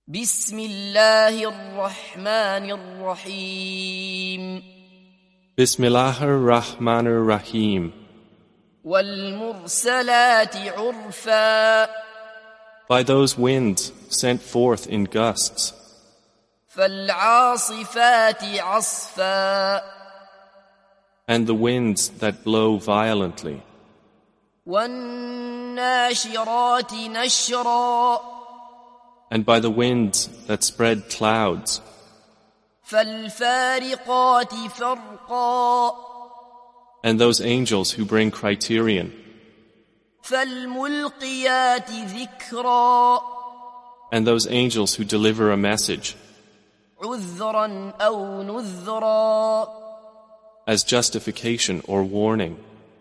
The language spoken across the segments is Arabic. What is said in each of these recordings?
بسم الله الرحمن الرحيم Bismillahir Rahmanir Rahim. والمرسلات عرفا By those winds sent forth in gusts, فالعاصفات عصفا and the winds that blow violently, والناشرات نشرا and by the winds that spread clouds, فالفارقات فرقا and those angels who bring criterion, فالملقيات ذكرا and those angels who deliver a message عذرا أو نذرا as justification or warning.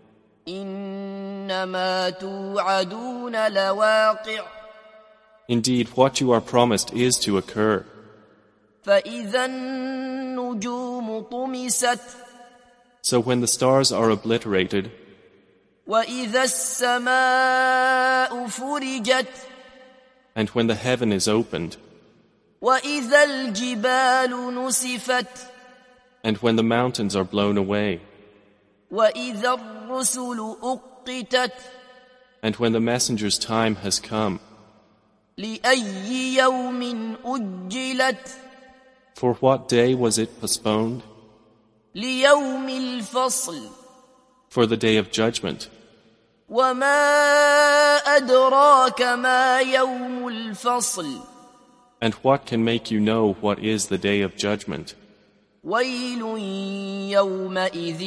إنما توعدون لواقع Indeed, what you are promised is to occur. فإذا النجوم طمست So when the stars are obliterated, وإذا السماء فرجت and when the heaven is opened, وإذا الجبال نسفت and when the mountains are blown away, وإذا الرسل أقتت and when the messenger's time has come, لأي يوم أجلت for what day was it postponed? ليوم الفصل For the day of judgment. وما أدراك ما يوم الفصل And what can make you know what is the day of judgment? ويل يومئذ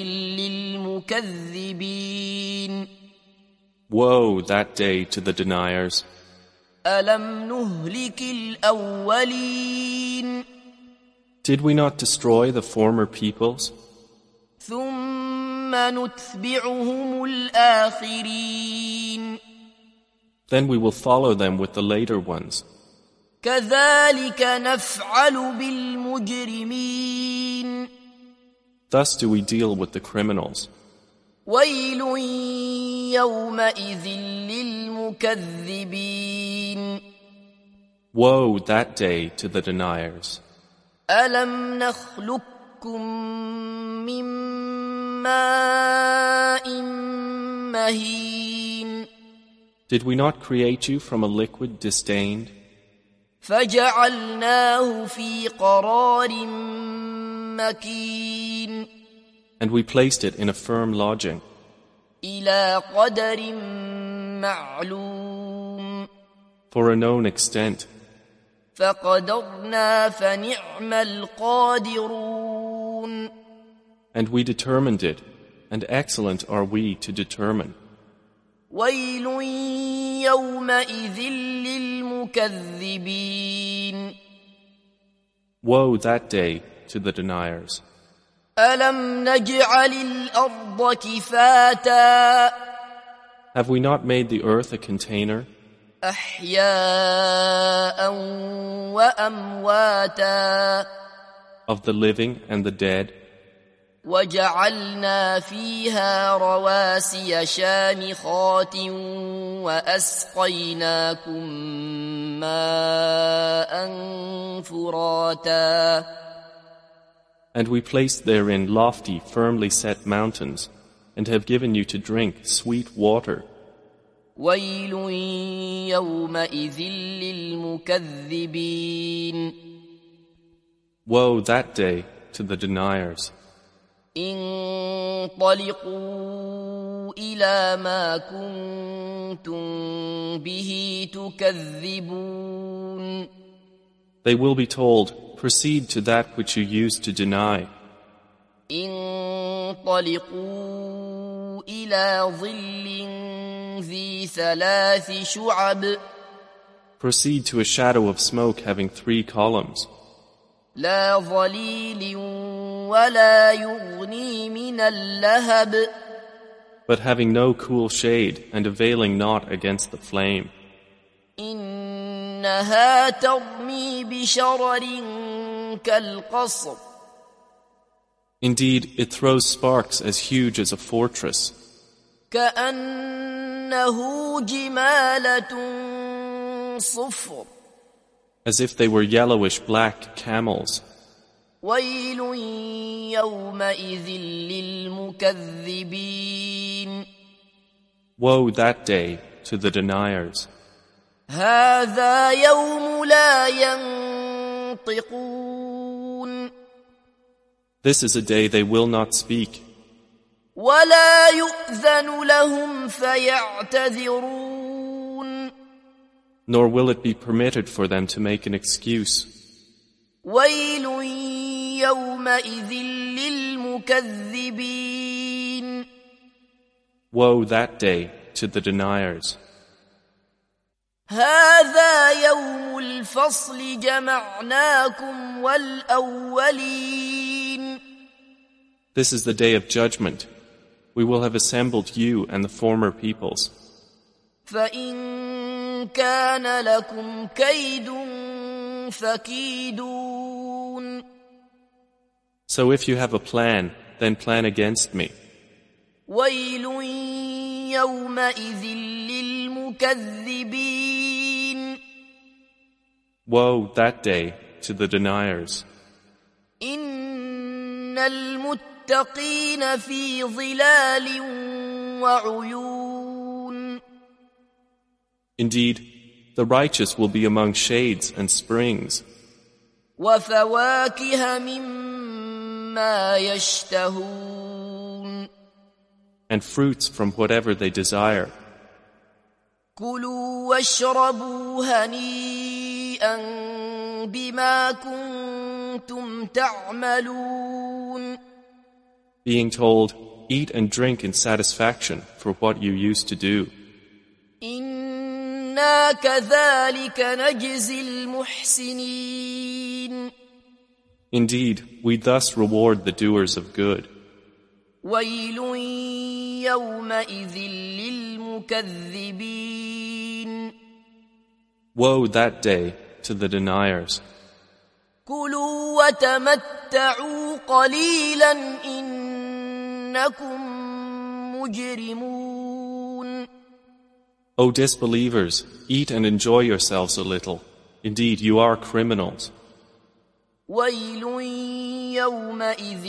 للمكذبين Woe that day to the deniers. ألم نهلك الأولين Did we not destroy the former peoples? ثم نتبعهم الآخرين Then we will follow them with the later ones. كذلك نفعل بالمجرمين Thus do we deal with the criminals. ويل يومئذ للمكذبين Woe that day to the deniers. ألم نخلقكم من ماء مهين Did we not create you from a liquid disdained, فجعلناه في قرار مكين and we placed it in a firm lodging, إلى قدر معلوم for a known extent, فقدرنا فنعم القادرون and we determined it, and excellent are we to determine. ويل يومئذ للمكذبين Woe that day to the deniers. ألم نجعل الأرض كفاتا Have we not made the earth a container, أحياء وأمواتا of the living and the dead, وجعلنا فيها رواسي شامخات وأسقيناكم ماء فراتا and we placed therein lofty, firmly set mountains, and have given you to drink sweet water. ويل يومئذ للمكذبين Woe that day to the deniers. انطلقوا إلى ما كنتم به تكذبون They will be told, proceed to that which you used to deny. انطلقوا إلى ظل ذي ثلاث شعب Proceed to a shadow of smoke having 3 columns, لا ظليل ولا يغني من اللهب but having no cool shade and availing not against the flame. إنها ترمي بشرر كالقصر Indeed, it throws sparks as huge as a fortress, كأنه جمالة صفر as if they were yellowish-black camels. ويل يومئذ للمكذبين. Woe that day to the deniers. هذا يوم لا ينطقون. This is a day they will not speak, ولا يؤذن لهم فيعتذرون. nor will it be permitted for them to make an excuse. ويل يومئذ للمكذبين. Woe that day to the deniers. هذا يوم الفصل جمعناكم والأولين. This is the day of judgment. We will have assembled you and the former peoples. فإن كان لكم كيد فكيدون. So if you have a plan, then plan against me. ويل يومئذ للمكذبين. Woe that day to the deniers. إن المتقين في ظلال وعيون. Indeed, the righteous will be among shades and springs, وفواكه مما يشتهون. and fruits from whatever they desire. كلوا واشربوا هنيئا بما كنتم تعملون. Being told, eat and drink in satisfaction for what you used to do. إنا كذلك نجزي المحسنين. Indeed, we thus reward the doers of good. ويل يومئذ للمكذبين. Woe that day to the deniers. كلوا وتمتعوا قليلا إنكم مجرمون. O disbelievers, eat and enjoy yourselves a little. Indeed, you are criminals. ويل يومئذ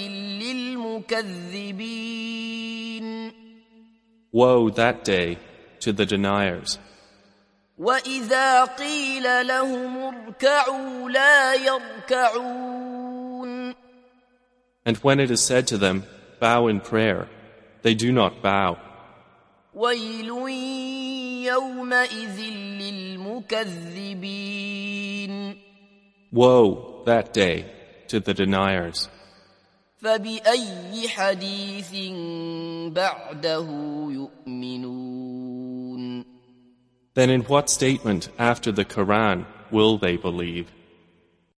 للمكذبين. Woe that day to the deniers. وإذا قيل لهم اركعوا لا يركعون. And when it is said to them, bow in prayer, they do not bow. ويل يومئذ للمكذبين. Woe that day to the deniers. فبأي حديث بعده يؤمنون. Then in what statement after the Quran will they believe?